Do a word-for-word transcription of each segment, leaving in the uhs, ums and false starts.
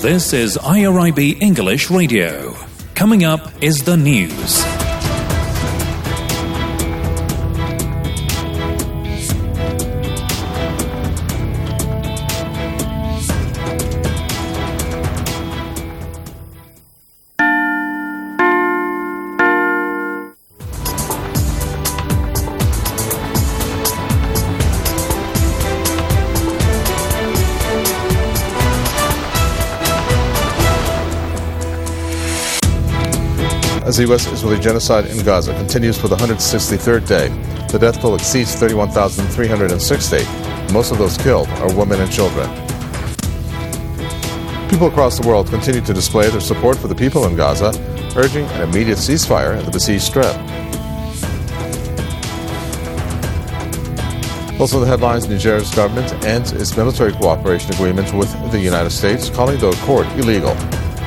This is I R I B English Radio. Coming up is the news. As the U S-Israeli genocide in Gaza continues for the one hundred sixty-third day, the death toll exceeds thirty-one thousand three hundred sixty. Most of those killed are women and children. People across the world continue to display their support for the people in Gaza, urging an immediate ceasefire in the besieged Strip. Also in the headlines, Nigeria's government ends its military cooperation agreement with the United States, calling the accord illegal.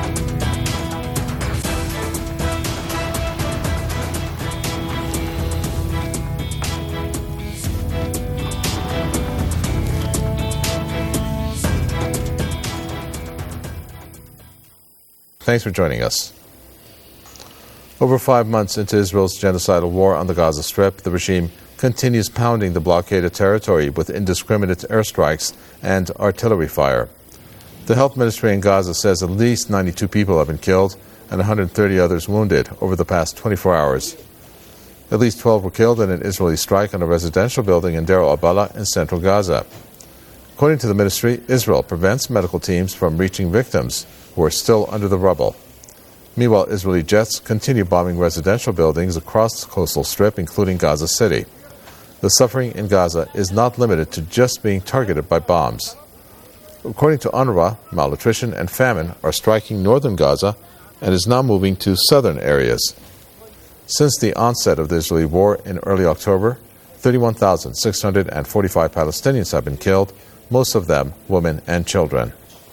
Thanks for joining us. Over five months into Israel's genocidal war on the Gaza Strip, the regime continues pounding the blockaded territory with indiscriminate airstrikes and artillery fire. The health ministry in Gaza says at least ninety-two people have been killed and one hundred thirty others wounded over the past twenty-four hours. At least twelve were killed in an Israeli strike on a residential building in Deir al-Balah in central Gaza. According to the ministry, Israel prevents medical teams from reaching victims who are still under the rubble. Meanwhile, Israeli jets continue bombing residential buildings across the coastal strip, including Gaza City. The suffering in Gaza is not limited to just being targeted by bombs. According to UNRWA, malnutrition and famine are striking northern Gaza and is now moving to southern areas. Since the onset of the Israeli war in early October, thirty-one thousand six hundred forty-five Palestinians have been killed, most of them women and children.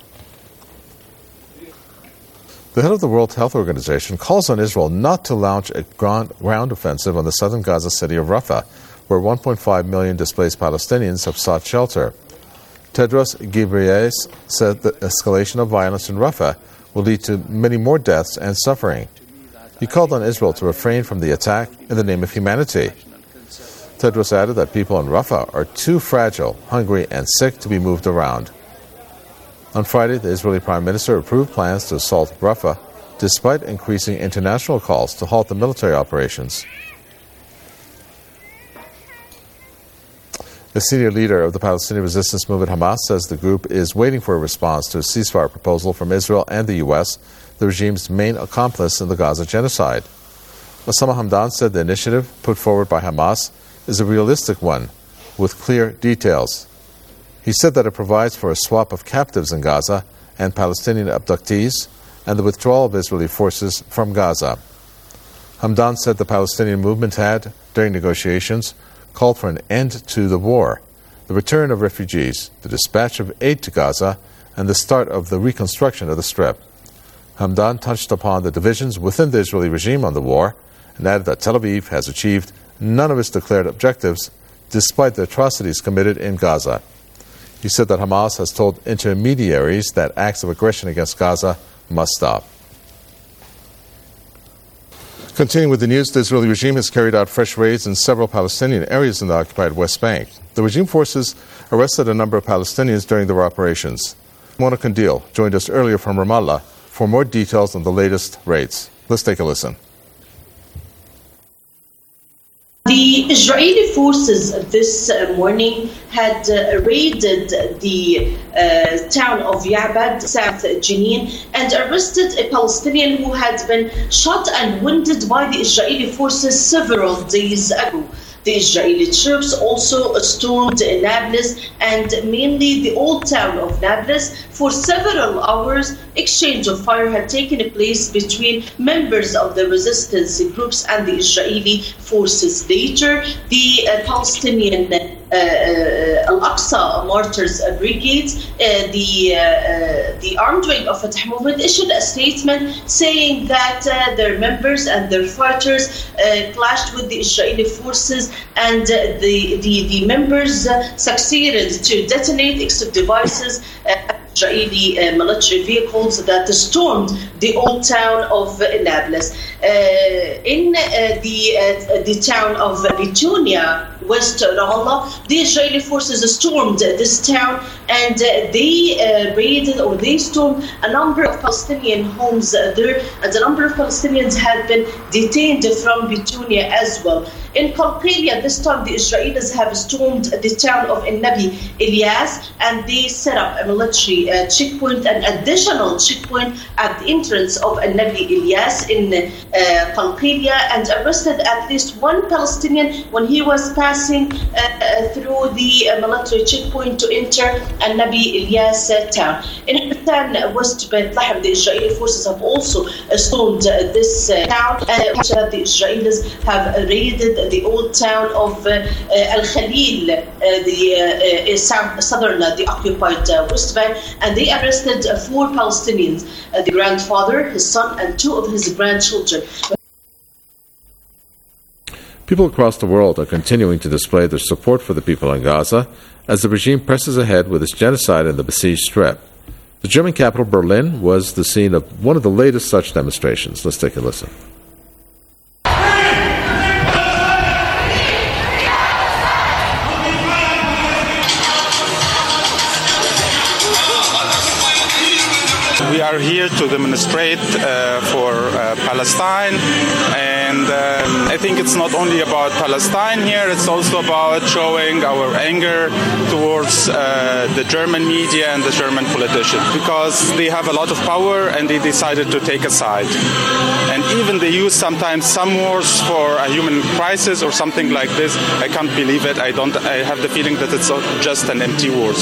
The head of the World Health Organization calls on Israel not to launch a ground, ground offensive on the southern Gaza city of Rafah, where one point five million displaced Palestinians have sought shelter. Tedros Ghebreyesus said the escalation of violence in Rafah will lead to many more deaths and suffering. He called on Israel to refrain from the attack in the name of humanity. Tedros added that people in Rafah are too fragile, hungry, and sick to be moved around. On Friday, the Israeli Prime Minister approved plans to assault Rafah, despite increasing international calls to halt the military operations. The senior leader of the Palestinian resistance movement Hamas says the group is waiting for a response to a ceasefire proposal from Israel and the U S, the regime's main accomplice in the Gaza genocide. Osama Hamdan said the initiative put forward by Hamas is a realistic one, with clear details. He said that it provides for a swap of captives in Gaza and Palestinian abductees and the withdrawal of Israeli forces from Gaza. Hamdan said the Palestinian movement had, during negotiations, called for an end to the war, the return of refugees, the dispatch of aid to Gaza, and the start of the reconstruction of the Strip. Hamdan touched upon the divisions within the Israeli regime on the war and added that Tel Aviv has achieved none of its declared objectives despite the atrocities committed in Gaza. He said that Hamas has told intermediaries that acts of aggression against Gaza must stop. Continuing with the news, the Israeli regime has carried out fresh raids in several Palestinian areas in the occupied West Bank. The regime forces arrested a number of Palestinians during their operations. Mona Kandil joined us earlier from Ramallah for more details on the latest raids. Let's take a listen. The Israeli forces this morning had uh, raided the uh, town of Ya'bad, South Jenin, and arrested a Palestinian who had been shot and wounded by the Israeli forces several days ago. The Israeli troops also stormed Nablus and mainly the old town of Nablus. For several hours, exchange of fire had taken place between members of the resistance groups and the Israeli forces. Later, the uh, Palestinian uh, uh, Al-Aqsa Martyrs Brigade, uh, the, uh, uh, the armed wing of Fatah movement, issued a statement saying that uh, their members and their fighters uh, clashed with the Israeli forces, and uh, the, the, the members uh, succeeded to detonate explosive devices uh, Israeli uh, military vehicles that stormed the old town of uh, Nablus. Uh, in uh, the uh, the town of Betunia, West Ramallah, the Israeli forces stormed this town, and uh, they uh, raided or they stormed a number of Palestinian homes there, and a number of Palestinians had been detained from Betunia as well. In Qalqilia, this time the Israelis have stormed the town of Nabi Ilyas, and they set up a military uh, checkpoint, an additional checkpoint at the entrance of Nabi Ilyas in uh, Qalqilia, and arrested at least one Palestinian when he was passing uh, through the uh, military checkpoint to enter Nabi Ilyas uh, town. In Hatan, West Bethlehem, the Israeli forces have also uh, stormed uh, this uh, town, and uh, the Israelis have raided the old town of uh, uh, Al-Khalil, uh, the uh, uh, south, southern, uh, the occupied uh, West Bank, and they arrested uh, four Palestinians, uh, the grandfather, his son, and two of his grandchildren. People across the world are continuing to display their support for the people in Gaza as the regime presses ahead with its genocide in the besieged Strip. The German capital, Berlin, was the scene of one of the latest such demonstrations. Let's take a listen. We are here to demonstrate uh, for uh, Palestine, and um, I think it's not only about Palestine here, it's also about showing our anger towards uh, the German media and the German politicians, because they have a lot of power and they decided to take a side. And even they use sometimes some words for a human crisis or something like this. I can't believe it. I don't. I have the feeling that it's just an empty words.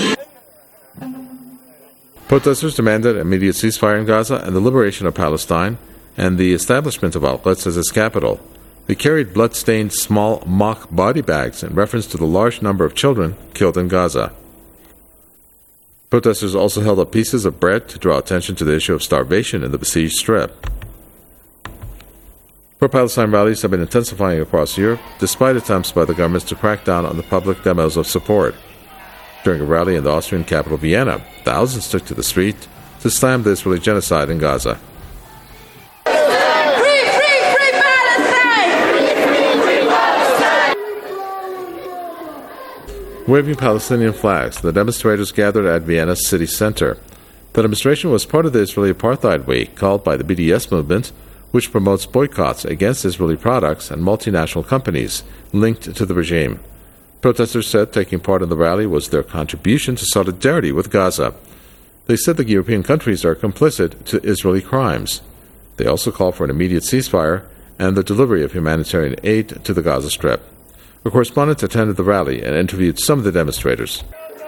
Protesters demanded an immediate ceasefire in Gaza and the liberation of Palestine and the establishment of Al-Quds as its capital. They carried blood-stained small mock body bags in reference to the large number of children killed in Gaza. Protesters also held up pieces of bread to draw attention to the issue of starvation in the besieged Strip. Pro-Palestine rallies have been intensifying across Europe, despite attempts by the governments to crack down on the public demos of support. During a rally in the Austrian capital Vienna, thousands took to the street to slam the Israeli genocide in Gaza. Free, free, free Palestine! Waving Palestinian flags, the demonstrators gathered at Vienna's city center. The demonstration was part of the Israeli Apartheid Week, called by the B D S movement, which promotes boycotts against Israeli products and multinational companies linked to the regime. Protesters said taking part in the rally was their contribution to solidarity with Gaza. They said the European countries are complicit to Israeli crimes. They also called for an immediate ceasefire and the delivery of humanitarian aid to the Gaza Strip. A correspondent attended the rally and interviewed some of the demonstrators.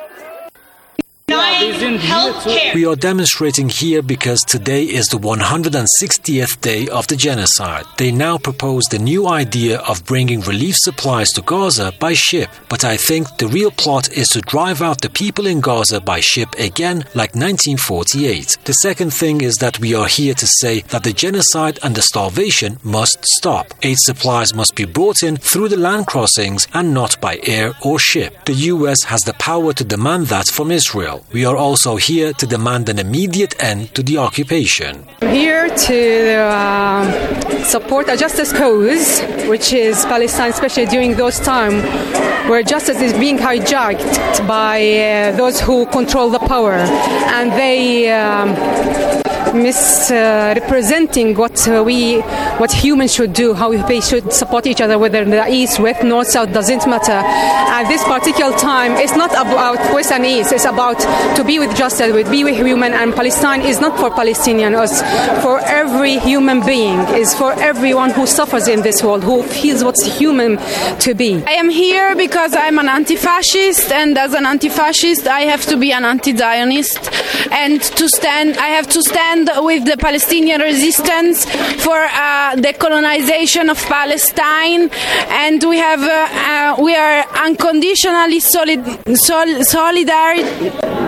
We are demonstrating here because today is the one hundred sixtieth day of the genocide. They now propose the new idea of bringing relief supplies to Gaza by ship. But I think the real plot is to drive out the people in Gaza by ship again, like nineteen forty-eight. The second thing is that we are here to say that the genocide and the starvation must stop. Aid supplies must be brought in through the land crossings and not by air or ship. The U S has the power to demand that from Israel. We are also here to demand an immediate end to the occupation. I'm here to uh, support a justice cause, which is Palestine, especially during those times where justice is being hijacked by uh, those who control the power, and they um, misrepresenting uh, what uh, we, what humans should do, how they should support each other, whether in the east, west, north, south, doesn't matter. At this particular time, it's not about west and east. It's about to be with justice, with be with human. And Palestine is not for Palestinians. It's for every human being. It's for everyone who suffers in this world, who feels what's human to be. I am here because I'm an anti-fascist, and as an anti-fascist, I have to be an anti-Zionist, and to stand. I have to stand with the Palestinian resistance for uh, the colonization of Palestine, and we have uh, uh, we are unconditionally solid, sol- solidary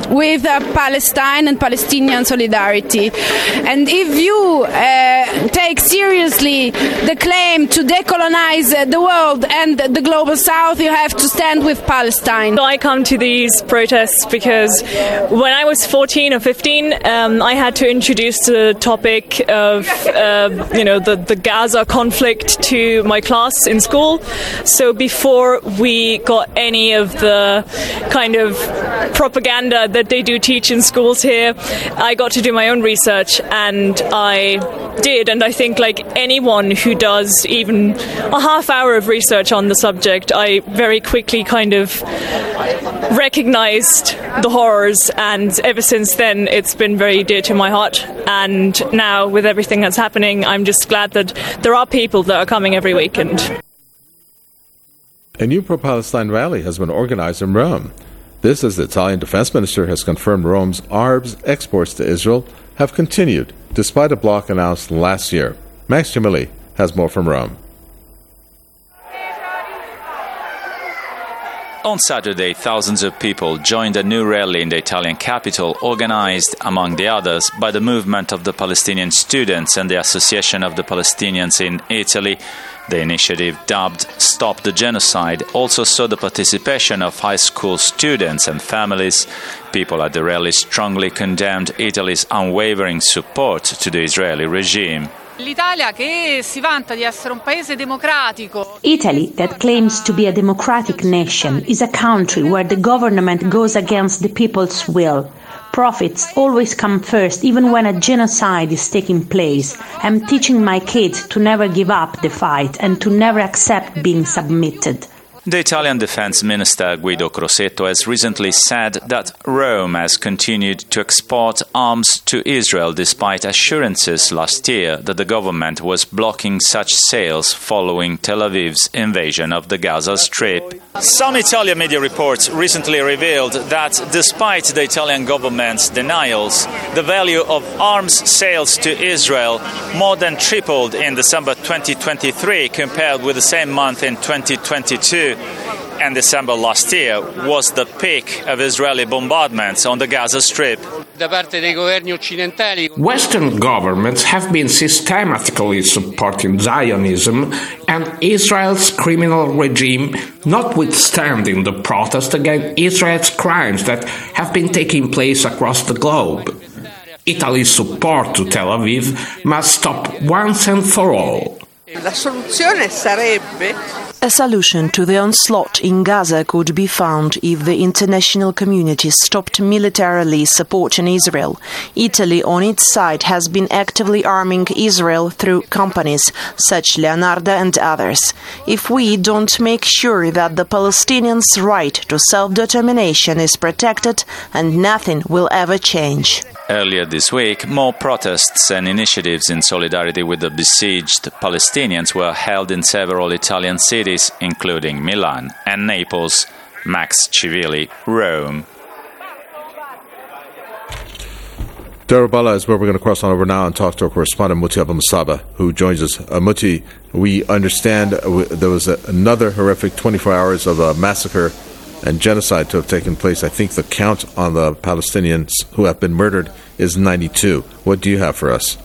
with uh, Palestine and Palestinian solidarity. And if you uh, take seriously the claim to decolonize uh, the world and the global south, you have to stand with Palestine. So I come to these protests because when I was fourteen or fifteen, um, I had to introduce the topic of uh, you know the, the Gaza conflict to my class in school. So before we got any of the kind of propaganda that they do teach in schools here, I got to do my own research, and I did. And I think like anyone who does even a half hour of research on the subject, I very quickly kind of recognized the horrors, and ever since then it's been very dear to my heart. And now with everything that's happening, I'm just glad that there are people that are coming every weekend. A new pro-Palestine rally has been organized in Rome. This as the Italian defense minister has confirmed Rome's arms exports to Israel have continued despite a block announced last year. Max Jamili has more from Rome. On Saturday, thousands of people joined a new rally in the Italian capital, organized, among the others, by the Movement of the Palestinian Students and the Association of the Palestinians in Italy. The initiative, dubbed Stop the Genocide, also saw the participation of high school students and families. People at the rally strongly condemned Italy's unwavering support to the Israeli regime. L'Italia che si vanta di essere un paese democratico. Italy, that claims to be a democratic nation, is a country where the government goes against the people's will. Profits always come first, even when a genocide is taking place. I'm teaching my kids to never give up the fight and to never accept being submitted. The Italian Defense Minister Guido Crosetto has recently said that Rome has continued to export arms to Israel despite assurances last year that the government was blocking such sales following Tel Aviv's invasion of the Gaza Strip. Some Italian media reports recently revealed that despite the Italian government's denials, the value of arms sales to Israel more than tripled in December twenty twenty-three compared with the same month in twenty twenty-two. And December last year was the peak of Israeli bombardments on the Gaza Strip. Western governments have been systematically supporting Zionism and Israel's criminal regime, notwithstanding the protest against Israel's crimes that have been taking place across the globe. Italy's support to Tel Aviv must stop once and for all. La soluzione sarebbe A solution to the onslaught in Gaza could be found if the international community stopped militarily supporting Israel. Italy, on its side, has been actively arming Israel through companies such Leonardo and others. If we don't make sure that the Palestinians' right to self-determination is protected, and nothing will ever change. Earlier this week, more protests and initiatives in solidarity with the besieged Palestinians were held in several Italian cities, including Milan and Naples. Max Civili, Rome. Darabala is where we're going to cross on over now and talk to our correspondent Muti Abu Musaba, who joins us. Uh, Muti, we understand uh, there was a, another horrific twenty-four hours of a massacre and genocide to have taken place. I think the count on the Palestinians who have been murdered is ninety-two. What do you have for us?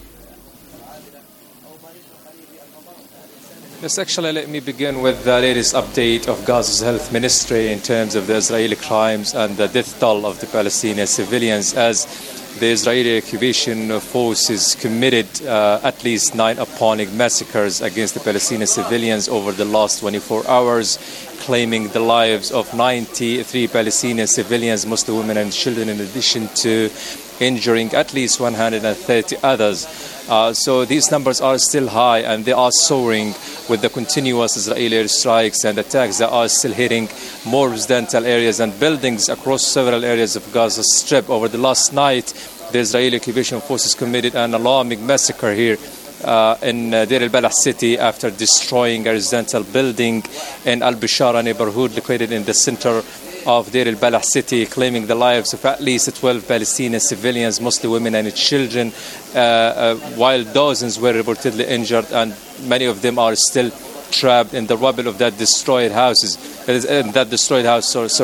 Yes, actually, let me begin with the latest update of Gaza's health ministry in terms of the Israeli crimes and the death toll of the Palestinian civilians, as the Israeli occupation forces committed uh, at least nine appalling massacres against the Palestinian civilians over the last twenty-four hours, claiming the lives of ninety-three Palestinian civilians, Muslim women and children, in addition to injuring at least one hundred thirty others. Uh, so these numbers are still high, and they are soaring with the continuous Israeli airstrikes and attacks that are still hitting more residential areas and buildings across several areas of Gaza Strip. Over the last night, the Israeli occupation forces committed an alarming massacre here uh, in uh, Deir al-Balah city after destroying a residential building in Al-Bishara neighborhood located in the center of Deir al-Balah city, claiming the lives of at least twelve Palestinian civilians, mostly women and children, uh, uh, while dozens were reportedly injured, and many of them are still trapped in the rubble of that destroyed houses. Uh, that destroyed house, sorry. sorry.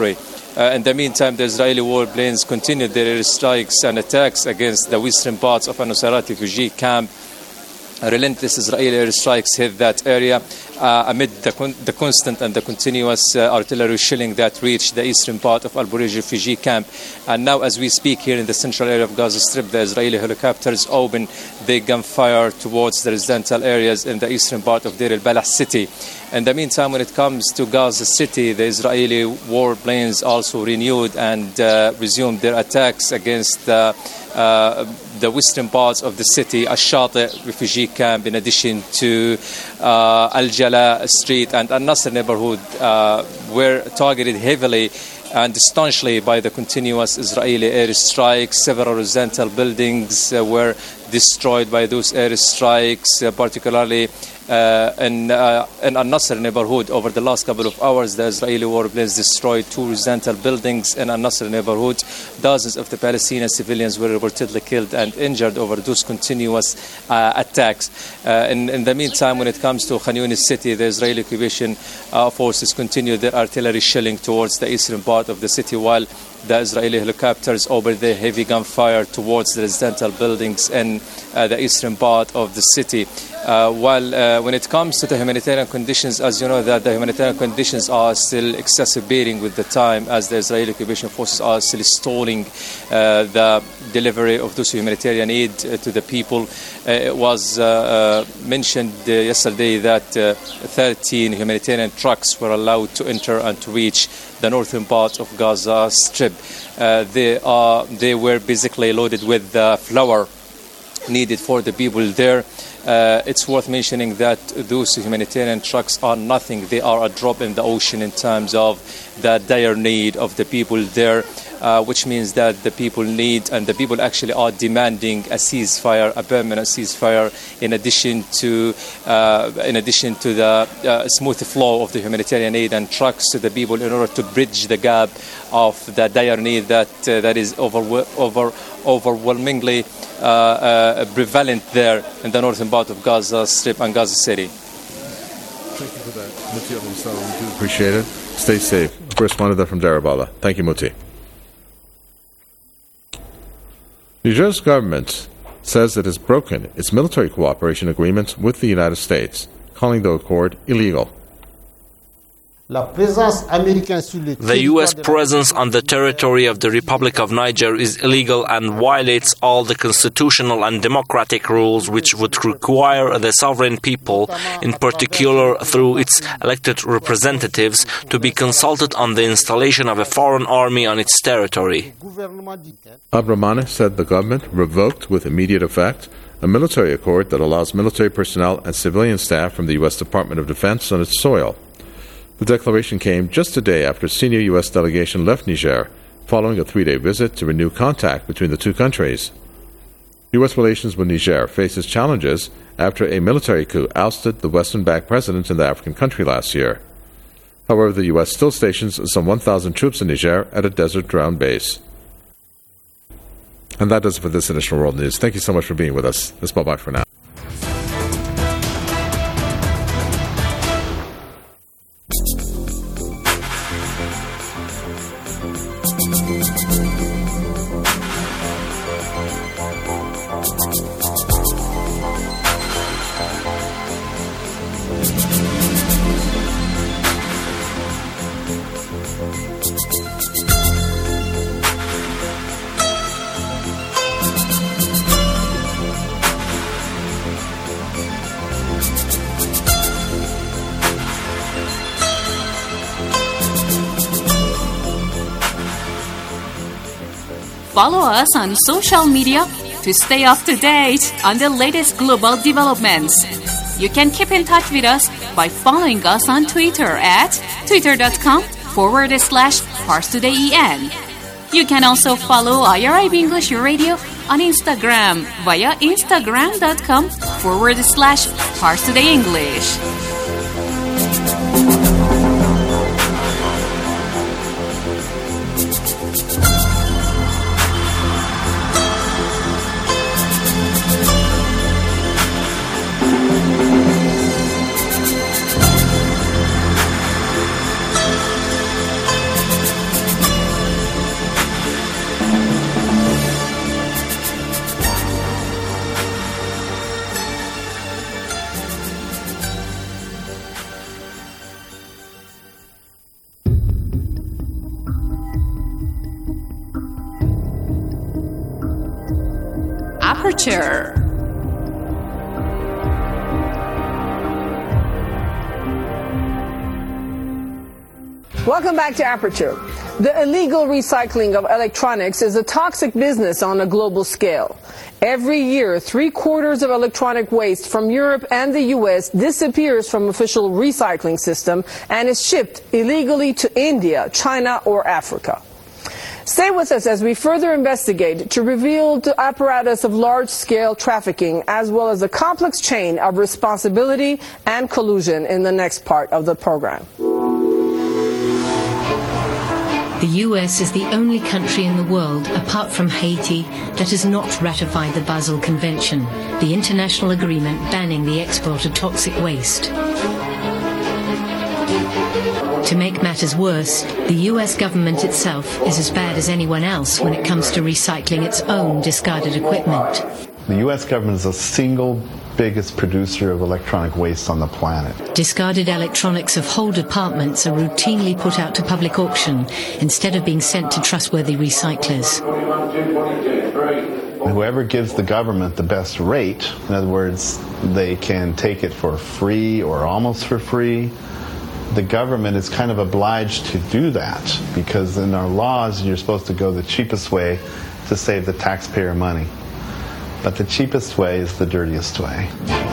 Uh, in the meantime, the Israeli warplanes continued their airstrikes and attacks against the western parts of Nusayrat refugee camp. Relentless Israeli airstrikes hit that area uh, amid the, con- the constant and the continuous uh, artillery shelling that reached the eastern part of Al Bureij refugee camp. And now, as we speak here in the central area of Gaza Strip, the Israeli helicopters open their gunfire towards the residential areas in the eastern part of Deir al-Balah city. In the meantime, when it comes to Gaza City, the Israeli warplanes also renewed and uh, resumed their attacks against the uh, the western parts of the city, Ash-Shati refugee camp, in addition to uh, Al-Jala Street and Al-Nasr neighborhood, uh, were targeted heavily and staunchly by the continuous Israeli airstrikes. Several residential buildings uh, were destroyed by those airstrikes, uh, particularly uh, in, uh, in Al-Nasr neighborhood. Over the last couple of hours, the Israeli warplanes destroyed two residential buildings in Al-Nasr neighborhood. Dozens of the Palestinian civilians were reportedly killed and injured over those continuous uh, attacks. Uh, in, in the meantime, when it comes to Khan Yunis city, the Israeli occupation uh, forces continued their artillery shelling towards the eastern part of the city, while the Israeli helicopters opened their heavy gunfire towards the residential buildings in uh, the eastern part of the city. Uh, while uh, when it comes to the humanitarian conditions, as you know, that the humanitarian conditions are still exacerbating with the time, as the Israeli occupation forces are still stalling uh, the delivery of those humanitarian aid uh, to the people. Uh, it was uh, uh, mentioned uh, yesterday that uh, thirteen humanitarian trucks were allowed to enter and to reach the northern part of Gaza Strip. Uh, they are they were basically loaded with uh, flour needed for the people there. Uh, it's worth mentioning that those humanitarian trucks are nothing. They are a drop in the ocean in terms of the dire need of the people there, uh, which means that the people need and the people actually are demanding a ceasefire, a permanent ceasefire, in addition to uh, in addition to the uh, smooth flow of the humanitarian aid and trucks to the people, in order to bridge the gap of the dire need that uh, that is over, over overwhelmingly uh, uh, prevalent there in the northern part of Gaza Strip and Gaza City. Thank you for that, Muti Al-Mustafa. We do appreciate it. Stay safe. Correspondent there from Deir al-Balah. Thank you, Muti. Niger's government says it has broken its military cooperation agreement with the United States, calling the accord illegal. The U S presence on the territory of the Republic of Niger is illegal and violates all the constitutional and democratic rules which would require the sovereign people, in particular through its elected representatives, to be consulted on the installation of a foreign army on its territory. Abramane said the government revoked with immediate effect a military accord that allows military personnel and civilian staff from the U S Department of Defense on its soil. The declaration came just a day after a senior U S delegation left Niger, following a three-day visit to renew contact between the two countries. U S relations with Niger faces challenges after a military coup ousted the Western-backed president in the African country last year. However, the U S still stations some one thousand troops in Niger at a desert ground base. And that does it for this edition of World News. Thank you so much for being with us. That's bye-bye for now. Follow us on social media to stay up to date on the latest global developments. You can keep in touch with us by following us on Twitter at twitter.com forward slash ParsTodayEN. You can also follow I R I B English Radio on Instagram via instagram.com forward slash ParsTodayEnglish. Aperture. Welcome back to Aperture. The illegal recycling of electronics is a toxic business on a global scale. Every year, three quarters of electronic waste from Europe and the U S disappears from official recycling system and is shipped illegally to India, China, or Africa. Stay with us as we further investigate to reveal the apparatus of large-scale trafficking as well as the complex chain of responsibility and collusion in the next part of the program. The U S is the only country in the world, apart from Haiti, that has not ratified the Basel Convention, the international agreement banning the export of toxic waste. To make matters worse, the U S government itself is as bad as anyone else when it comes to recycling its own discarded equipment. The U S government is the single biggest producer of electronic waste on the planet. Discarded electronics of whole departments are routinely put out to public auction instead of being sent to trustworthy recyclers. Whoever gives the government the best rate, in other words, they can take it for free or almost for free, the government is kind of obliged to do that because in our laws you're supposed to go the cheapest way to save the taxpayer money. But the cheapest way is the dirtiest way.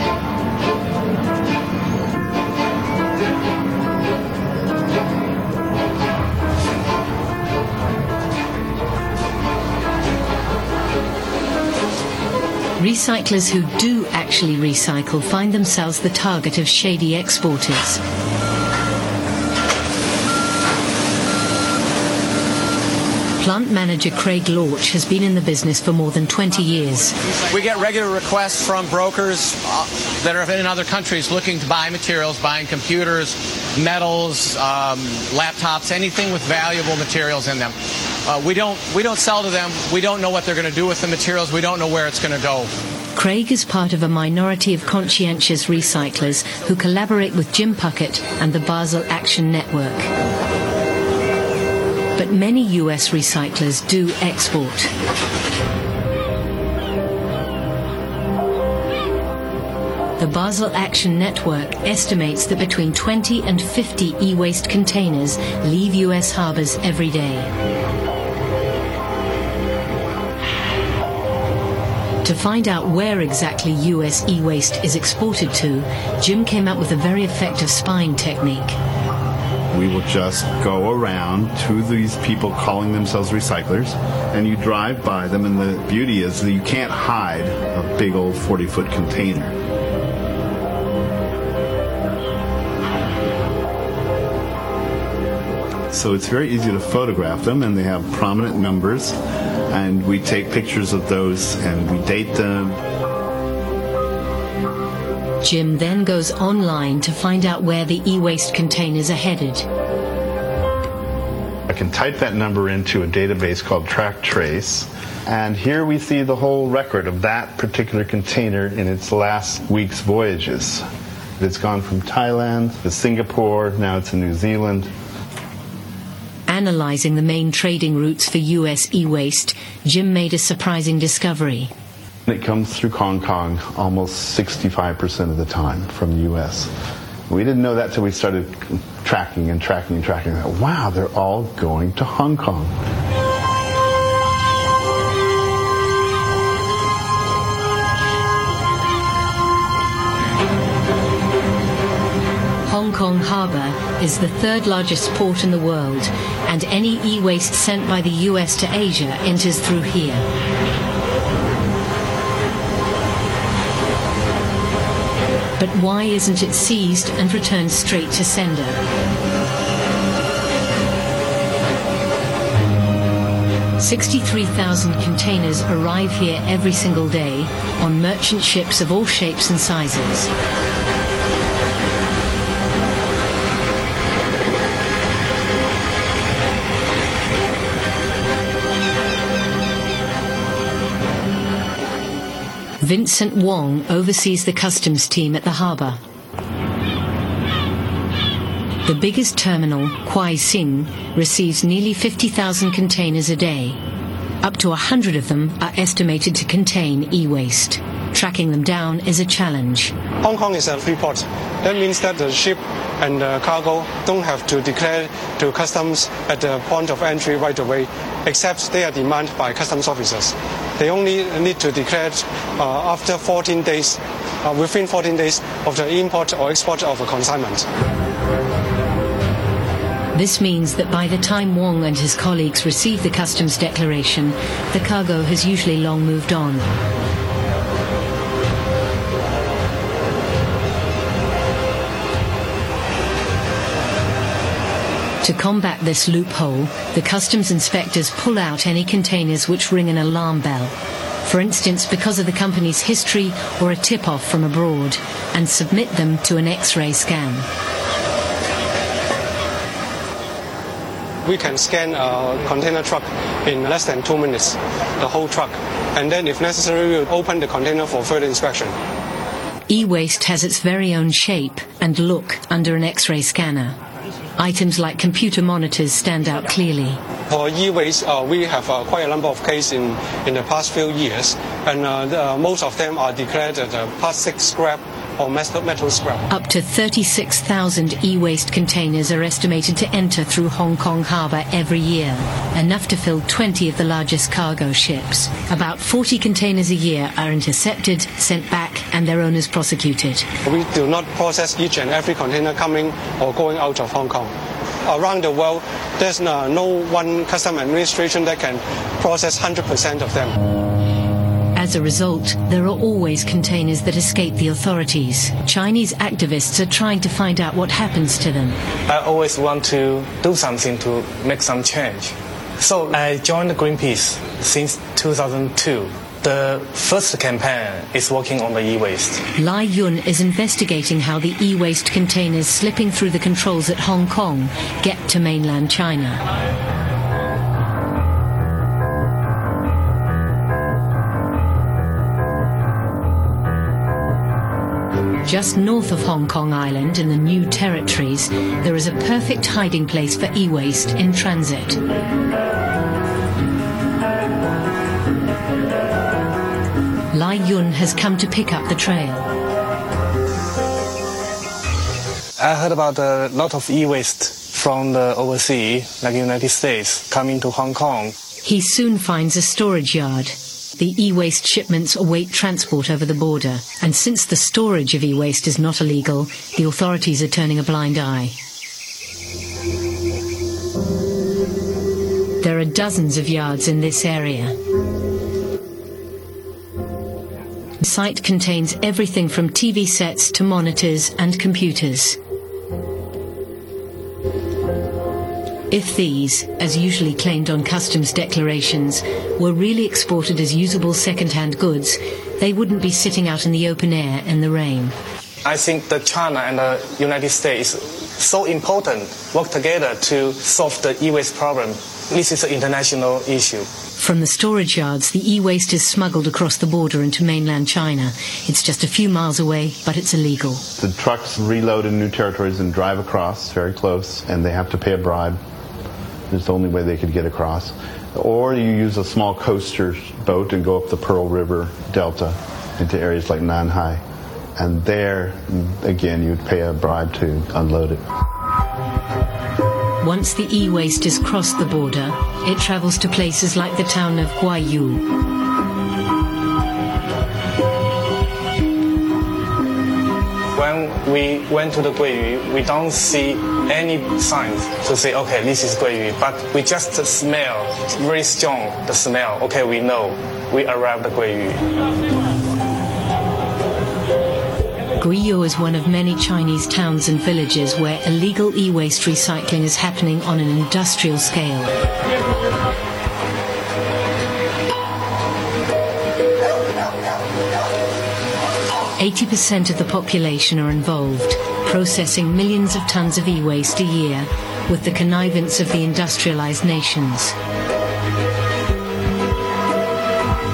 Recyclers who do actually recycle find themselves the target of shady exporters. Plant manager Craig Lorch has been in the business for more than twenty years. We get regular requests from brokers uh, that are in other countries looking to buy materials, buying computers, metals, um, laptops, anything with valuable materials in them. Uh, we don't we don't sell to them. We don't know what they're going to do with the materials. We don't know where it's going to go. Craig is part of a minority of conscientious recyclers who collaborate with Jim Puckett and the Basel Action Network. But many U S recyclers do export. The Basel Action Network estimates that between twenty and fifty e-waste containers leave U S harbors every day. To find out where exactly U S e-waste is exported to, Jim came up with a very effective spying technique. We will just go around to these people calling themselves recyclers, and you drive by them, and the beauty is that you can't hide a big old forty-foot container. So it's very easy to photograph them, and they have prominent numbers, and we take pictures of those, and we date them. Jim then goes online to find out where the e-waste containers are headed. I can type that number into a database called TrackTrace, and here we see the whole record of that particular container in its last week's voyages. It's gone from Thailand to Singapore, now it's in New Zealand. Analyzing the main trading routes for U S e-waste, Jim made a surprising discovery. It comes through Hong Kong almost sixty-five percent of the time from the U S. We didn't know that till we started tracking and tracking and tracking. Wow, they're all going to Hong Kong. Hong Kong Harbour is the third largest port in the world, and any e-waste sent by the U S to Asia enters through here. But why isn't it seized and returned straight to sender? sixty-three thousand containers arrive here every single day on merchant ships of all shapes and sizes. Vincent Wong oversees the customs team at the harbour. The biggest terminal, Kwai Sing, receives nearly fifty thousand containers a day. Up to a hundred of them are estimated to contain e-waste. Tracking them down is a challenge. Hong Kong is a free port. That means that the ship and the cargo don't have to declare to customs at the point of entry right away, except they are demanded by customs officers. They only need to declare uh, after fourteen days, uh, within fourteen days of the import or export of a consignment. This means that by the time Wong and his colleagues receive the customs declaration, the cargo has usually long moved on. To combat this loophole, the customs inspectors pull out any containers which ring an alarm bell, for instance because of the company's history or a tip-off from abroad, and submit them to an X-ray scan. We can scan a container truck in less than two minutes, the whole truck, and then if necessary we'll open the container for further inspection. E-waste has its very own shape and look under an X-ray scanner. Items like computer monitors stand out clearly. For e-waste, uh, we have uh, quite a number of cases in, in the past few years, and uh, the, uh, most of them are declared as uh, plastic scrap or metal scrap. Up to thirty-six thousand e-waste containers are estimated to enter through Hong Kong harbour every year, enough to fill twenty of the largest cargo ships. About forty containers a year are intercepted, sent back, and their owners prosecuted. We do not process each and every container coming or going out of Hong Kong. Around the world, there's no, no one custom administration that can process one hundred percent of them. As a result, there are always containers that escape the authorities. Chinese activists are trying to find out what happens to them. I always want to do something to make some change. So I joined Greenpeace since two thousand two. The first campaign is working on the e-waste. Lai Yun is investigating how the e-waste containers slipping through the controls at Hong Kong get to mainland China. Just north of Hong Kong Island in the New Territories, there is a perfect hiding place for e-waste in transit. Lai Yun has come to pick up the trail. I heard about a lot of e-waste from the overseas, like United States, coming to Hong Kong. He soon finds a storage yard. The e-waste shipments await transport over the border, and since the storage of e-waste is not illegal, the authorities are turning a blind eye. There are dozens of yards in this area. The site contains everything from T V sets to monitors and computers. If these, as usually claimed on customs declarations, were really exported as usable second-hand goods, they wouldn't be sitting out in the open air in the rain. I think that China and the United States so important work together to solve the e-waste problem. This is an international issue. From the storage yards, the e-waste is smuggled across the border into mainland China. It's just a few miles away, but it's illegal. The trucks reload in New Territories and drive across very close, and they have to pay a bribe. It's the only way they could get across. Or you use a small coaster boat and go up the Pearl River Delta into areas like Nanhai. And there, again, you would pay a bribe to unload it. Once the e-waste has crossed the border, it travels to places like the town of Guayu. When we went to the Guiyu, we don't see any signs to say, okay, this is Guiyu, but we just smell, very strong, the smell. Okay, we know we arrived at Guiyu. Guiyu is one of many Chinese towns and villages where illegal e-waste recycling is happening on an industrial scale. eighty percent of the population are involved, processing millions of tons of e-waste a year with the connivance of the industrialized nations.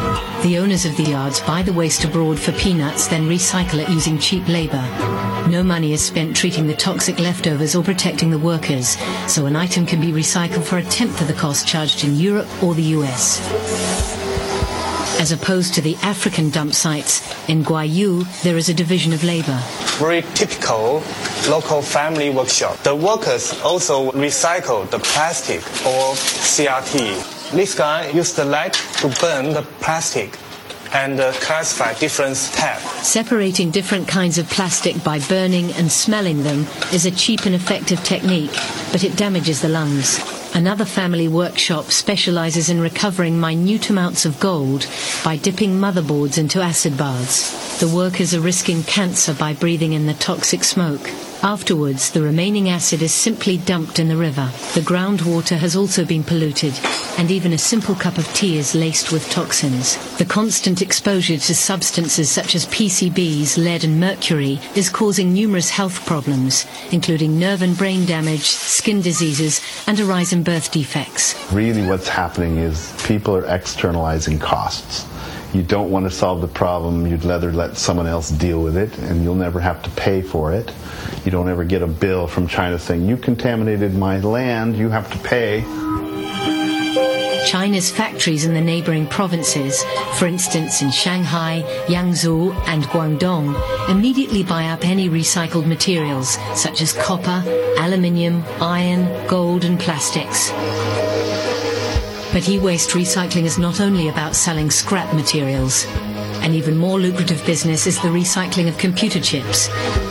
The owners of the yards buy the waste abroad for peanuts, then recycle it using cheap labour. No money is spent treating the toxic leftovers or protecting the workers, so an item can be recycled for a tenth of the cost charged in Europe or the U S. As opposed to the African dump sites, in Guayu there is a division of labour. Very typical local family workshop. The workers also recycle the plastic or C R T. This guy used the light to burn the plastic and uh, classify different types. Separating different kinds of plastic by burning and smelling them is a cheap and effective technique, but it damages the lungs. Another family workshop specialises in recovering minute amounts of gold by dipping motherboards into acid baths. The workers are risking cancer by breathing in the toxic smoke. Afterwards, the remaining acid is simply dumped in the river. The groundwater has also been polluted, and even a simple cup of tea is laced with toxins. The constant exposure to substances such as P C Bs, lead and mercury is causing numerous health problems, including nerve and brain damage, skin diseases, and a rise in birth defects. Really what's happening is people are externalizing costs. You don't want to solve the problem, you'd rather let someone else deal with it, and you'll never have to pay for it. You don't ever get a bill from China saying, you contaminated my land, you have to pay. China's factories in the neighbouring provinces, for instance in Shanghai, Yangzhou and Guangdong, immediately buy up any recycled materials such as copper, aluminium, iron, gold and plastics. But e-waste recycling is not only about selling scrap materials. An even more lucrative business is the recycling of computer chips.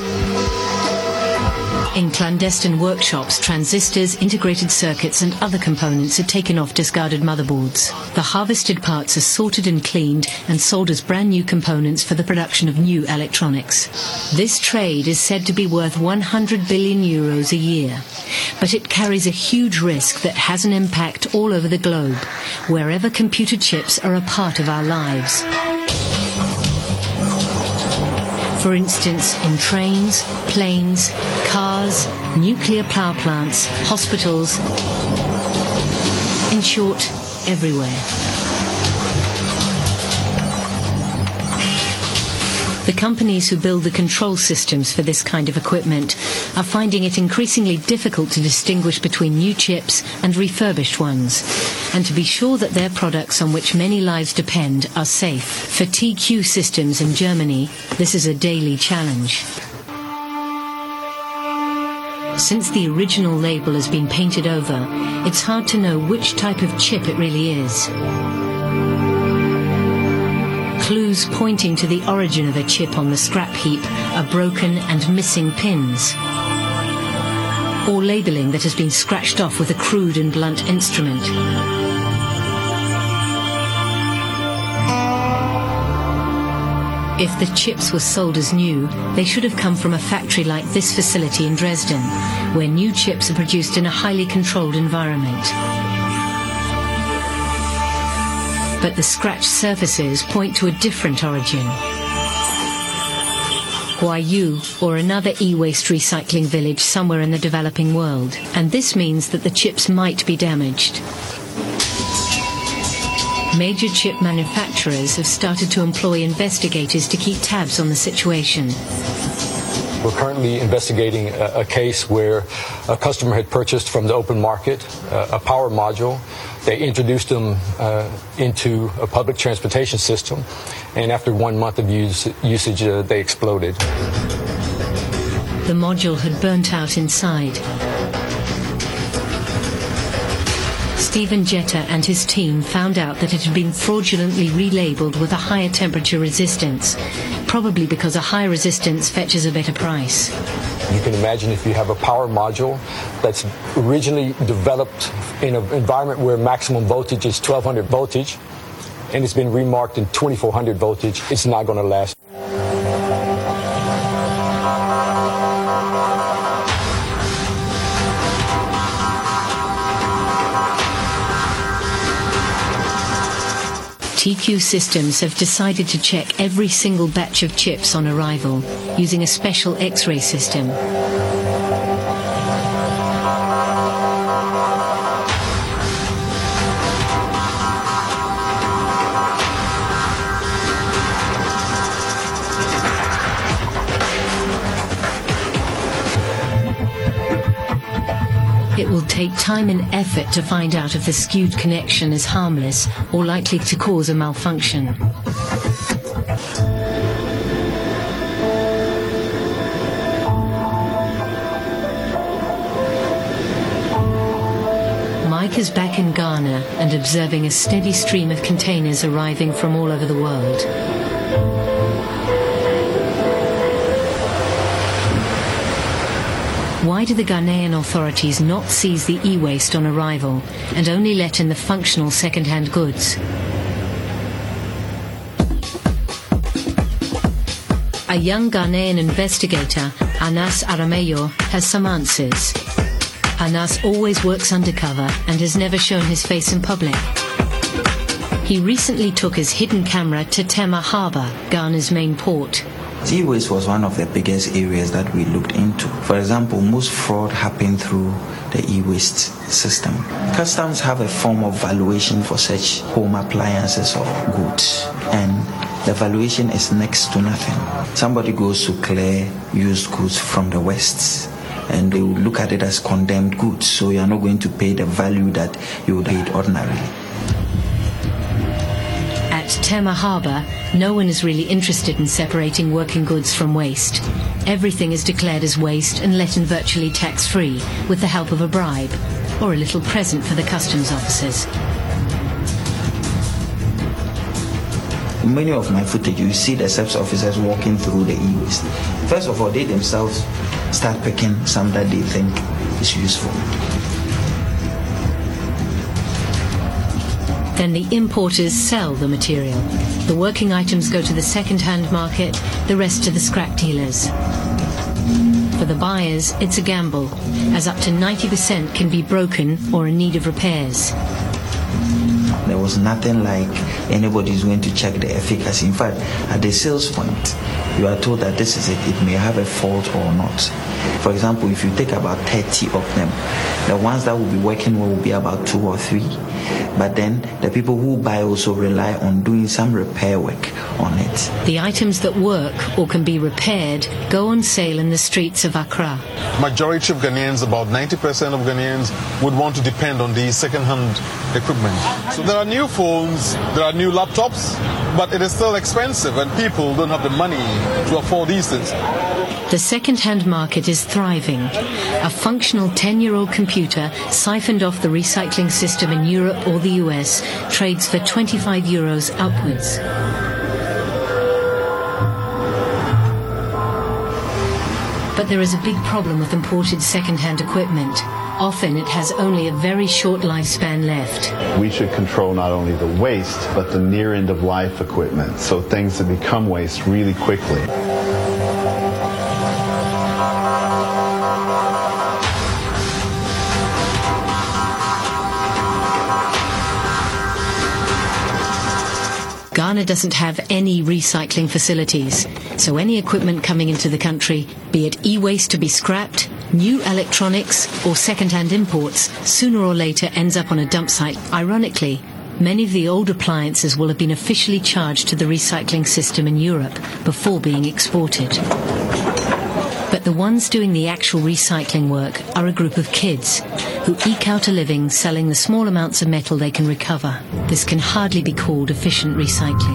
In clandestine workshops, transistors, integrated circuits and other components are taken off discarded motherboards. The harvested parts are sorted and cleaned and sold as brand new components for the production of new electronics. This trade is said to be worth one hundred billion euros a year, but it carries a huge risk that has an impact all over the globe, wherever computer chips are a part of our lives. For instance, in trains, planes, cars, nuclear power plants, hospitals, in short, everywhere. The companies who build the control systems for this kind of equipment are finding it increasingly difficult to distinguish between new chips and refurbished ones, and to be sure that their products on which many lives depend are safe. For T Q Systems in Germany, this is a daily challenge. Since the original label has been painted over, it's hard to know which type of chip it really is. Clues pointing to the origin of a chip on the scrap heap are broken and missing pins, or labelling that has been scratched off with a crude and blunt instrument. If the chips were sold as new, they should have come from a factory like this facility in Dresden, where new chips are produced in a highly controlled environment. But the scratched surfaces point to a different origin. Guayu, or another e-waste recycling village somewhere in the developing world. And this means that the chips might be damaged. Major chip manufacturers have started to employ investigators to keep tabs on the situation. We're currently investigating a, a case where a customer had purchased from the open market uh, a power module. They introduced them uh, into a public transportation system, and after one month of use, usage, uh, they exploded. The module had burnt out inside. Stephen Jeter and his team found out that it had been fraudulently relabeled with a higher temperature resistance, probably because a high resistance fetches a better price. You can imagine if you have a power module that's originally developed in an environment where maximum voltage is twelve hundred voltage, and it's been remarked in twenty-four hundred voltage, it's not going to last. T Q Systems have decided to check every single batch of chips on arrival using a special X-ray system. will take time and effort to find out if the skewed connection is harmless or likely to cause a malfunction. Mike is back in Ghana and observing a steady stream of containers arriving from all over the world. Why do the Ghanaian authorities not seize the e-waste on arrival and only let in the functional second-hand goods? A young Ghanaian investigator, Anas Arameyo, has some answers. Anas always works undercover and has never shown his face in public. He recently took his hidden camera to Tema Harbour, Ghana's main port. E-waste was one of the biggest areas that we looked into. For example, most fraud happened through the e-waste system. Customs have a form of valuation for such home appliances or goods, and the valuation is next to nothing. Somebody goes to clear used goods from the West, and they will look at it as condemned goods, so you are not going to pay the value that you would pay ordinarily. At Tema Harbour, no one is really interested in separating working goods from waste. Everything is declared as waste and let in virtually tax-free, with the help of a bribe, or a little present for the customs officers. In many of my footage, you see the service officers walking through the e-waste. First of all, they themselves start picking some that they think is useful. Then the importers sell the material. The working items go to the second-hand market, the rest to the scrap dealers. For the buyers, it's a gamble, as up to ninety percent can be broken or in need of repairs. There was nothing like anybody's going to check the efficacy. In fact, at the sales point, you are told that this is it, it may have a fault or not. For example, if you take about thirty of them, the ones that will be working well will be about two or three. But then the people who buy also rely on doing some repair work on it. The items that work or can be repaired go on sale in the streets of Accra. Majority of Ghanaians, about ninety percent of Ghanaians, would want to depend on these second-hand equipment. So there are new phones, there are new laptops, but it is still expensive and people don't have the money to afford these things. The second-hand market is thriving. A functional ten-year-old computer siphoned off the recycling system in Europe or the U S trades for twenty-five euros upwards. But there is a big problem with imported second-hand equipment. Often it has only a very short lifespan left. We should control not only the waste, but the near end of life equipment, so things that become waste really quickly. Ghana doesn't have any recycling facilities, so any equipment coming into the country, be it e-waste to be scrapped, new electronics or second-hand imports, sooner or later ends up on a dump site. Ironically, many of the old appliances will have been officially charged to the recycling system in Europe before being exported. But the ones doing the actual recycling work are a group of kids who eke out a living selling the small amounts of metal they can recover. This can hardly be called efficient recycling.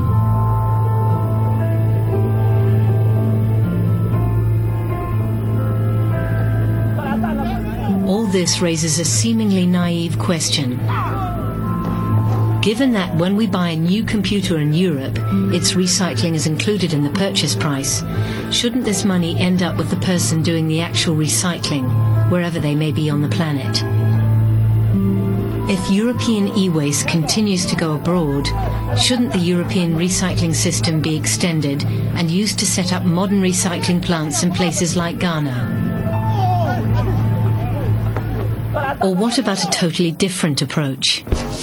All this raises a seemingly naive question. Given that when we buy a new computer in Europe, its recycling is included in the purchase price, shouldn't this money end up with the person doing the actual recycling, wherever they may be on the planet? If European e-waste continues to go abroad, shouldn't the European recycling system be extended and used to set up modern recycling plants in places like Ghana? Or what about a totally different approach?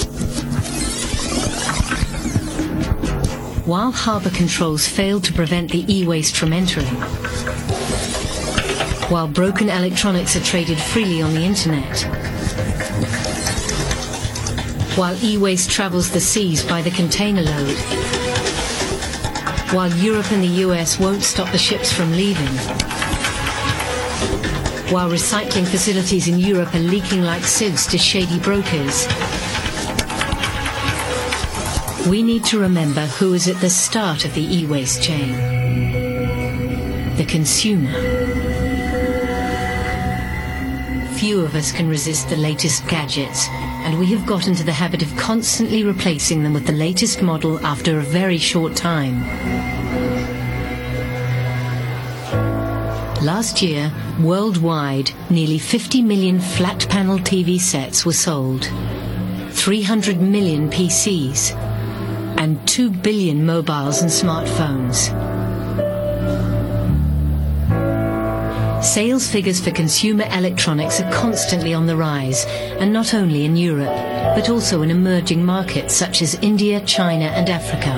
While harbour controls failed to prevent the e-waste from entering, while broken electronics are traded freely on the internet, while e-waste travels the seas by the container load, while Europe and the U S won't stop the ships from leaving, while recycling facilities in Europe are leaking like sieves to shady brokers. We need to remember who is at the start of the e-waste chain. The consumer. Few of us can resist the latest gadgets, and we have got into the habit of constantly replacing them with the latest model after a very short time. Last year, worldwide, nearly fifty million flat-panel T V sets were sold, three hundred million P Cs, and two billion mobiles and smartphones. Sales figures for consumer electronics are constantly on the rise, and not only in Europe, but also in emerging markets such as India, China, and Africa.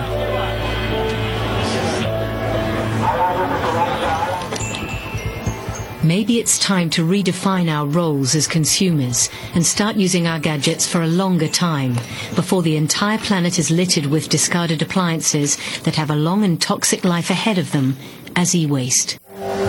Maybe it's time to redefine our roles as consumers and start using our gadgets for a longer time before the entire planet is littered with discarded appliances that have a long and toxic life ahead of them as e-waste.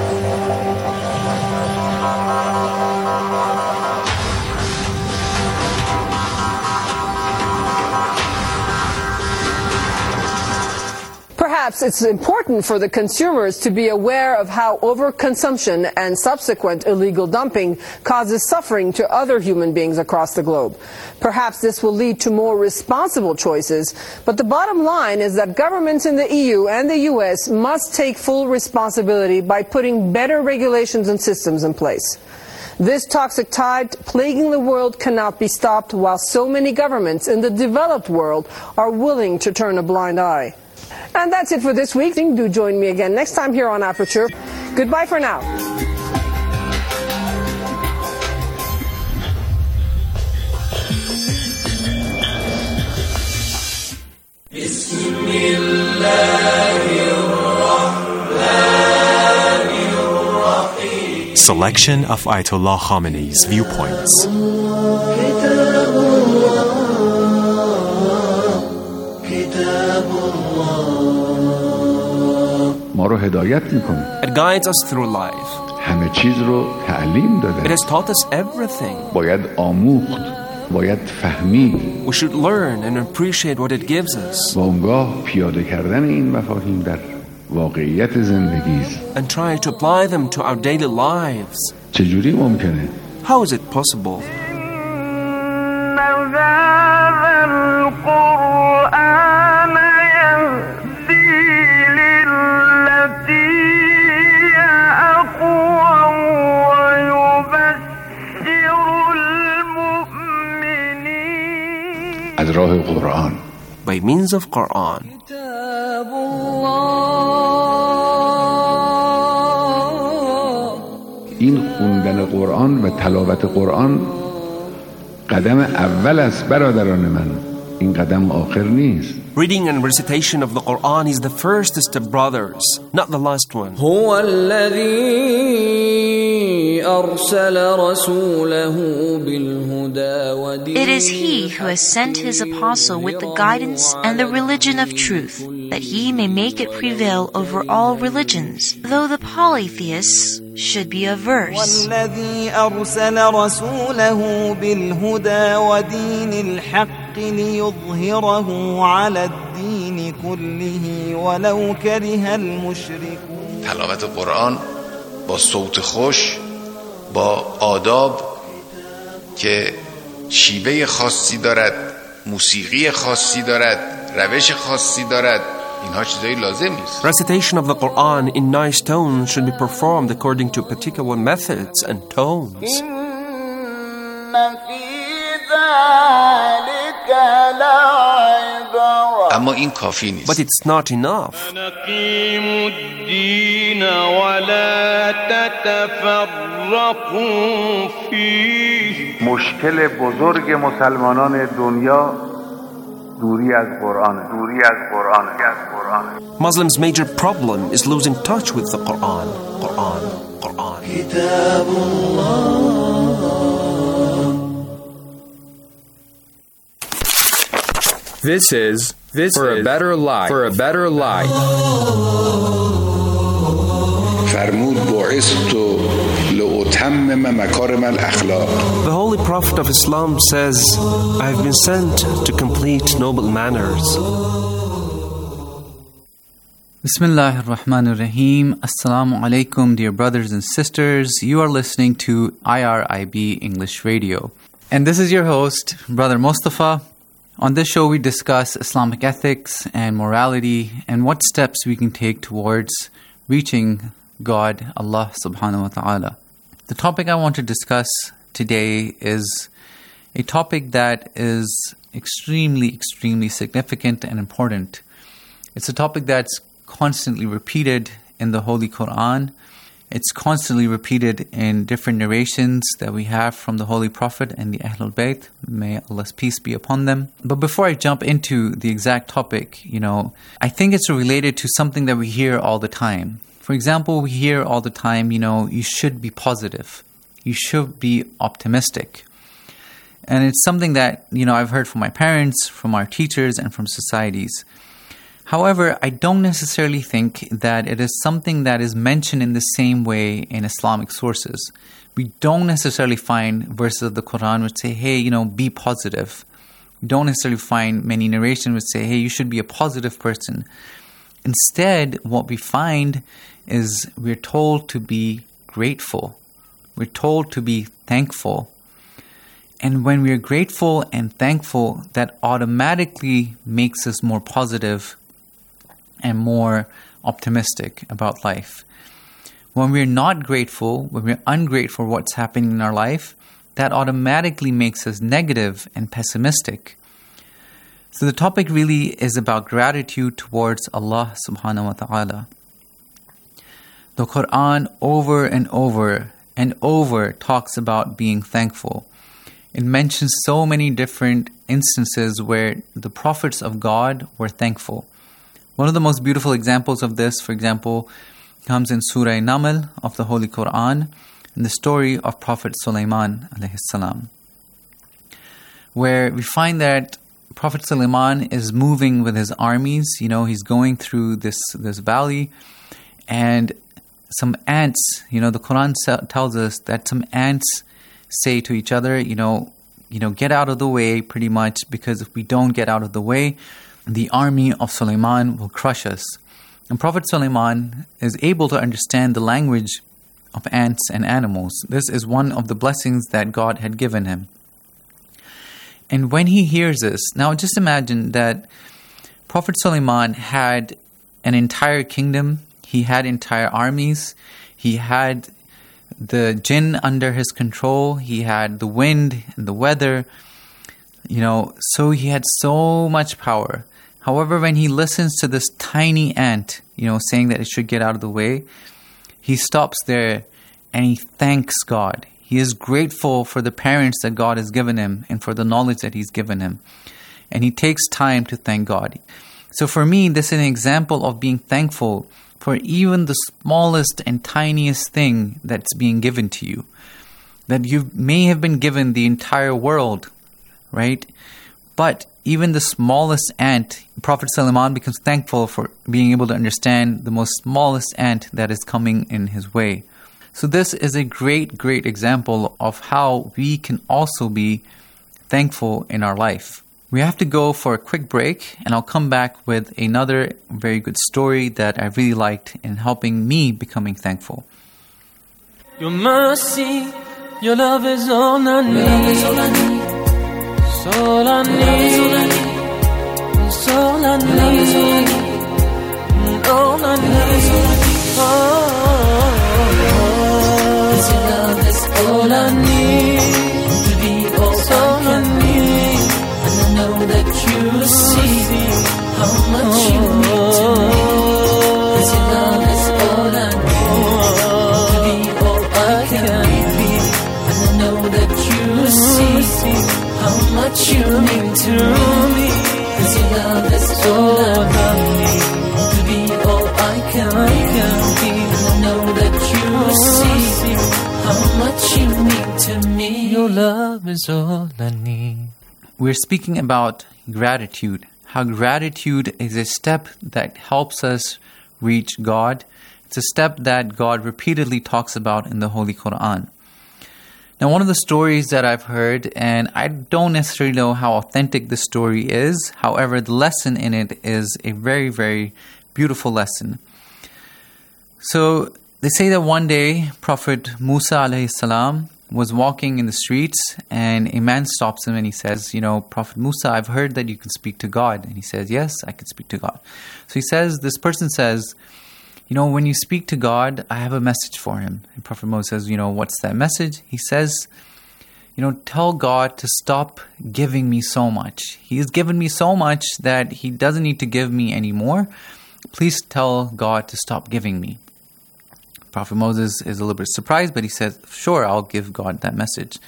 Perhaps it's important for the consumers to be aware of how overconsumption and subsequent illegal dumping causes suffering to other human beings across the globe. Perhaps this will lead to more responsible choices, but the bottom line is that governments in the E U and the U S must take full responsibility by putting better regulations and systems in place. This toxic tide plaguing the world cannot be stopped while so many governments in the developed world are willing to turn a blind eye. And that's it for this week. Do join me again next time here on Aperture. Goodbye for now. Selection of Ayatollah Khamenei's viewpoints. It guides us through life. It has taught us everything. We should learn and appreciate what it gives us. And try to apply them to our daily lives. How is it possible? By means of Quran. این خوندن قرآن و تلاوت قرآن قدم اول است برادران من. این قدم آخر نیست. Reading and recitation of the Quran is the first step, brothers, not the last one. هو الذي أرسل رسوله بالهدى ودين. It is He who has sent His apostle with the guidance and the religion of truth, that He may make it prevail over all religions, though the polytheists should be averse. والذي أرسل رسوله بالهدى ودين الحق ليظهره على الدين كله ولو كره المشركون. تلاوت قرآن با صوت خوش، با آداب که شیوه خاصی دارد، موسیقی خاصی دارد، روش خاصی دارد، اینها چیزایی لازم نیست. Recitation of the Quran in nice tones should be performed according to particular methods and tones. اما این کافی نیست. But it's not enough. نقيم الدين ولا تتفرقوا فيه. مشکل بزرگ مسلمانان دنیا دوری از قرآن، دوری از قرآن، از قرآن. Muslims' major problem is losing touch with the Quran. Quran, Quran. كتاب الله. This is this for is a better life. For a better life. فرمود بعثت The Holy Prophet of Islam says, I have been sent to complete noble manners. Bismillahir Rahmanir Rahim. Assalamu alaikum, dear brothers and sisters. You are listening to I R I B English Radio. And this is your host, Brother Mustafa. On this show, we discuss Islamic ethics and morality and what steps we can take towards reaching God, Allah subhanahu wa ta'ala. The topic I want to discuss today is a topic that is extremely, extremely significant and important. It's a topic that's constantly repeated in the Holy Quran. It's constantly repeated in different narrations that we have from the Holy Prophet and the Ahlul Bayt. May Allah's peace be upon them. But before I jump into the exact topic, you know, I think it's related to something that we hear all the time. For example, we hear all the time, you know, you should be positive. You should be optimistic. And it's something that, you know, I've heard from my parents, from our teachers, and from societies. However, I don't necessarily think that it is something that is mentioned in the same way in Islamic sources. We don't necessarily find verses of the Quran which say, hey, you know, be positive. We don't necessarily find many narrations which say, hey, you should be a positive person. Instead, what we find is we're told to be grateful. We're told to be thankful. And when we're grateful and thankful, that automatically makes us more positive and more optimistic about life. When we're not grateful, when we're ungrateful for what's happening in our life, that automatically makes us negative and pessimistic. So the topic really is about gratitude towards Allah subhanahu wa ta'ala. The Quran over and over and over talks about being thankful. It mentions so many different instances where the prophets of God were thankful. One of the most beautiful examples of this, for example, comes in Surah Naml of the Holy Quran, in the story of Prophet Sulaiman alayhi salam, where we find that Prophet Sulaiman is moving with his armies. You know, he's going through this, this valley, and some ants, you know, the Quran tells us that some ants say to each other, you know, you know, get out of the way, pretty much, because if we don't get out of the way, the army of Sulaiman will crush us. And Prophet Sulaiman is able to understand the language of ants and animals. This is one of the blessings that God had given him. And when he hears this, now just imagine that Prophet Sulaiman had an entire kingdom, he had entire armies, he had the jinn under his control, he had the wind and the weather, you know, so he had so much power. However, when he listens to this tiny ant, you know, saying that it should get out of the way, he stops there and he thanks God. He is grateful for the parents that God has given him and for the knowledge that he's given him. And he takes time to thank God. So for me, this is an example of being thankful for even the smallest and tiniest thing that's being given to you. That you may have been given the entire world, right? But even the smallest ant, Prophet Sulaiman becomes thankful for being able to understand the most smallest ant that is coming in his way. So this is a great, great example of how we can also be thankful in our life. We have to go for a quick break, and I'll come back with another very good story that I really liked in helping me becoming thankful. Your mercy, your love is all I need. All I need. All I need. It's all I need. All I need. Oh, it's your love, that's all I need. To be all I need. And I know that you see how much you mean to me. It's your love, that's all I need. To be all I can be. And I know that you see how much you mean to me. Cause your love is all I need. To be all I can be. And I know that you see how much you mean to me. Your love is all I need. We're speaking about gratitude. How gratitude is a step that helps us reach God. It's a step that God repeatedly talks about in the Holy Quran. Now, one of the stories that I've heard, and I don't necessarily know how authentic this story is, however, the lesson in it is a very, very beautiful lesson. So, they say that one day, Prophet Musa alayhi salam was walking in the streets, and a man stops him and he says, you know, Prophet Musa, I've heard that you can speak to God. And he says, yes, I can speak to God. So he says, this person says, you know, when you speak to God, I have a message for him. And Prophet Moses says, you know, what's that message? He says, you know, tell God to stop giving me so much. He has given me so much that he doesn't need to give me anymore. Please tell God to stop giving me. Prophet Moses is a little bit surprised, but he says, sure, I'll give God that message.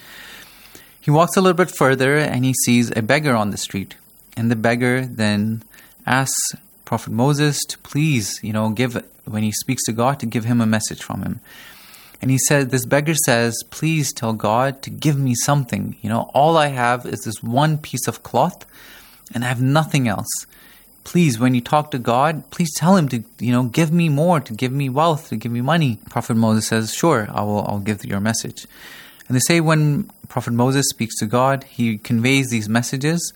He walks a little bit further and he sees a beggar on the street. And the beggar then asks Prophet Moses to please, you know, give, when he speaks to God, to give him a message from him. And he said, this beggar says, please tell God to give me something. You know, all I have is this one piece of cloth and I have nothing else. Please, when you talk to God, please tell him to, you know, give me more, to give me wealth, to give me money. Prophet Moses says, sure, I will, I'll give your message. And they say when Prophet Moses speaks to God, he conveys these messages.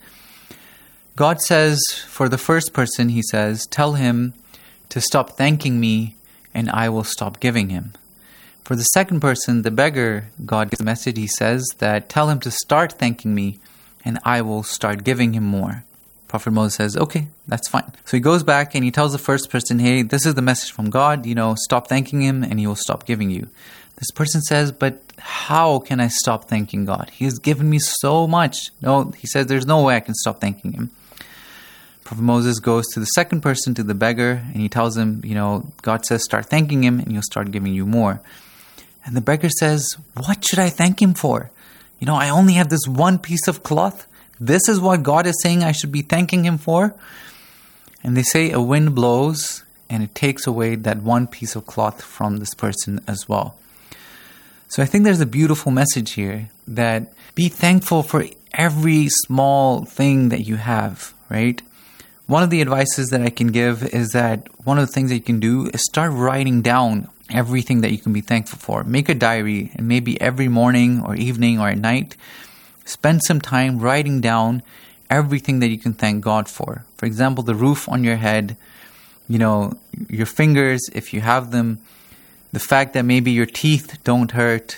God says, for the first person, he says, tell him to stop thanking me and I will stop giving him. For the second person, the beggar, God gives a message. He says that tell him to start thanking me and I will start giving him more. Prophet Moses says, okay, that's fine. So he goes back and he tells the first person, hey, this is the message from God, you know, stop thanking him and he will stop giving you. This person says, but how can I stop thanking God? He has given me so much. No, he says, there's no way I can stop thanking him. Prophet Moses goes to the second person, to the beggar, and he tells him, you know, God says, start thanking him and he'll start giving you more. And the beggar says, what should I thank him for? You know, I only have this one piece of cloth. This is what God is saying I should be thanking him for? And they say a wind blows and it takes away that one piece of cloth from this person as well. So I think there's a beautiful message here that be thankful for every small thing that you have, right? One of the advices that I can give is that one of the things that you can do is start writing down everything that you can be thankful for. Make a diary, and maybe every morning or evening or at night, spend some time writing down everything that you can thank God for. For example, the roof on your head, you know, your fingers, if you have them, the fact that maybe your teeth don't hurt,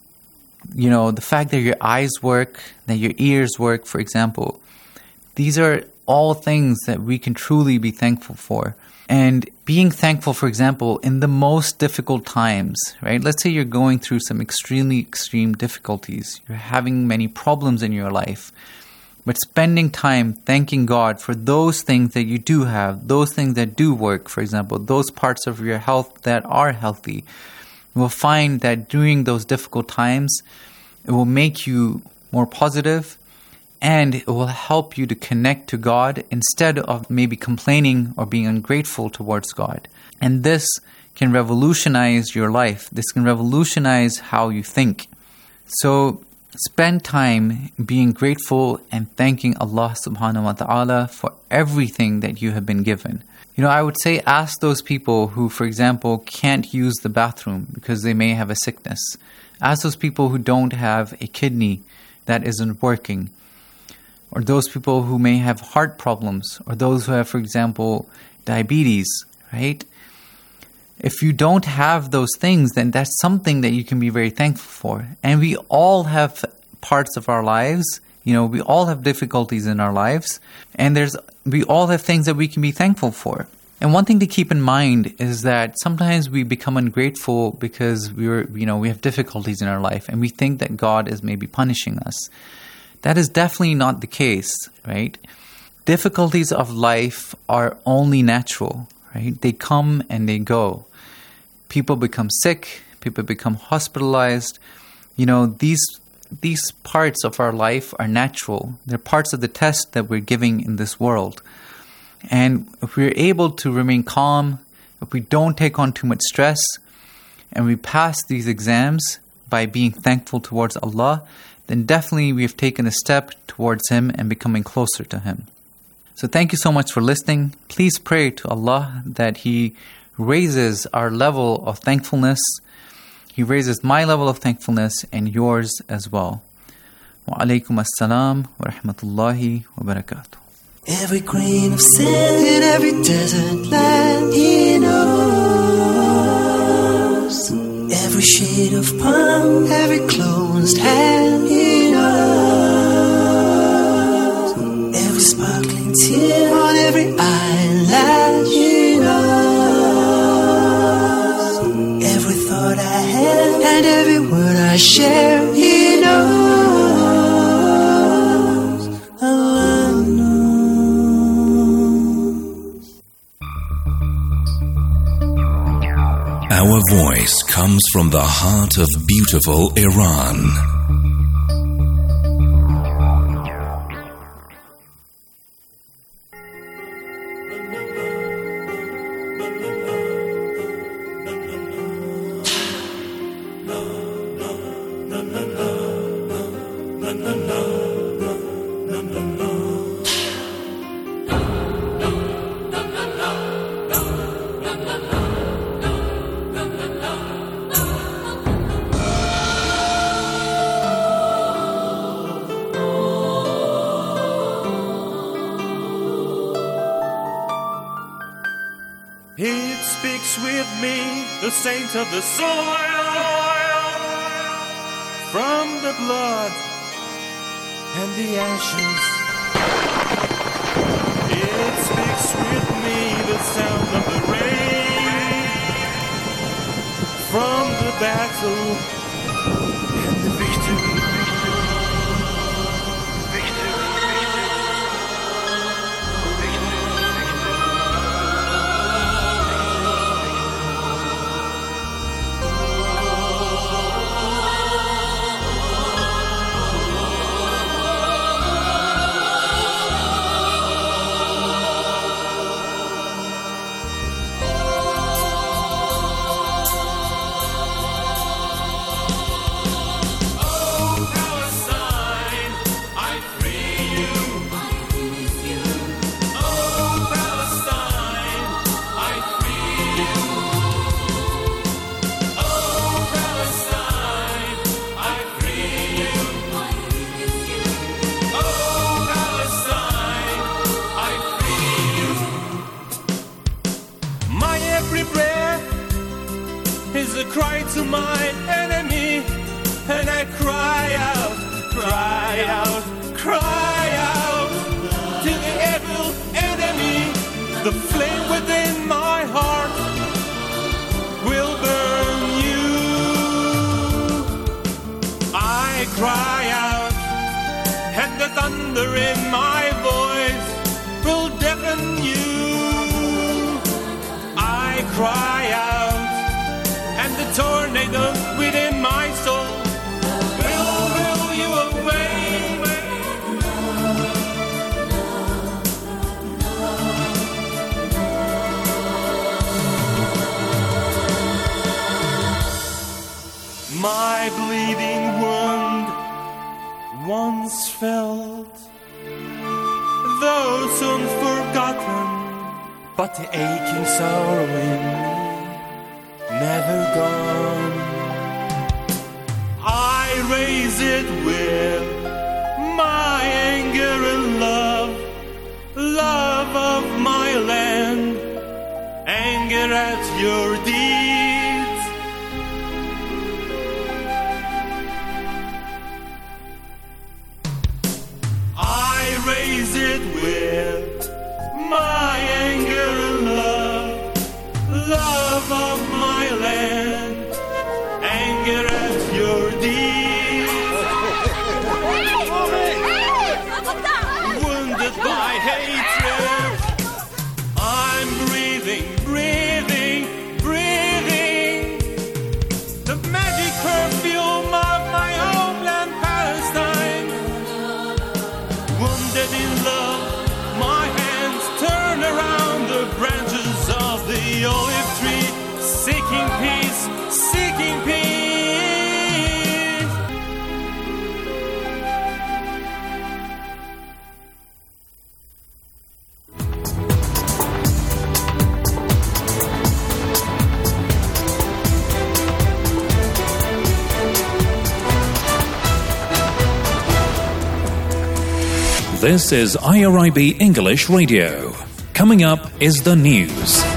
you know, the fact that your eyes work, that your ears work, for example. These are all things that we can truly be thankful for. And being thankful, for example, in the most difficult times, right? Let's say you're going through some extremely extreme difficulties. You're having many problems in your life. But spending time thanking God for those things that you do have, those things that do work, for example, those parts of your health that are healthy, you will find that during those difficult times, it will make you more positive, and it will help you to connect to God instead of maybe complaining or being ungrateful towards God. And this can revolutionize your life. This can revolutionize how you think. So spend time being grateful and thanking Allah subhanahu wa ta'ala for everything that you have been given. You know, I would say ask those people who, for example, can't use the bathroom because they may have a sickness. Ask those people who don't have a kidney that isn't working. Or those people who may have heart problems, or those who have, for example, diabetes, right? If you don't have those things, then that's something that you can be very thankful for. And we all have parts of our lives, you know, we all have difficulties in our lives, and there's we all have things that we can be thankful for. And one thing to keep in mind is that sometimes we become ungrateful because we're, you know, we have difficulties in our life, and we think that God is maybe punishing us. That is definitely not the case, right? Difficulties of life are only natural, right? They come and they go. People become sick, people become hospitalized. You know, these these parts of our life are natural. They're parts of the test that we're giving in this world. And if we're able to remain calm, if we don't take on too much stress, and we pass these exams by being thankful towards Allah, then definitely we have taken a step towards Him and becoming closer to Him. So thank you so much for listening. Please pray to Allah that He raises our level of thankfulness He raises my level of thankfulness and yours as well. Wa alaikum assalam wa rahmatullahi wa barakatuh. Every grain of sand in every desert land, He knows. Every shade of palm, every closed hand, He knows. Every sparkling tear on every eyelash, He knows. Every thought I have and every word I share, He knows. Allah knows. Our voice comes from the heart of beautiful Iran. It speaks with me, the saint of the soil, from the blood and the ashes. It speaks with me, the sound of the rain, from the battle and the victory. Is a cry to my enemy, and I cry out, cry out, cry out to the evil enemy. The flame within my heart will burn you. I cry out, and the thunder in my voice will deafen you. I cry out, and the tornado within my soul will will you away. My bleeding wound once felt, though soon forgotten, but the aching sorrow in never gone. I raise it with my anger and love, love of my land, anger at your deeds. I raise it with my anger and love, love of my land, anger at your deeds. Wounded by hatred, I'm breathing, breathing, breathing the magic perfume of my homeland Palestine. Wounded in love, my hands turn around the branches of the olive tree, seeking peace, seeking peace. This is I R I B English Radio. Coming up is the news.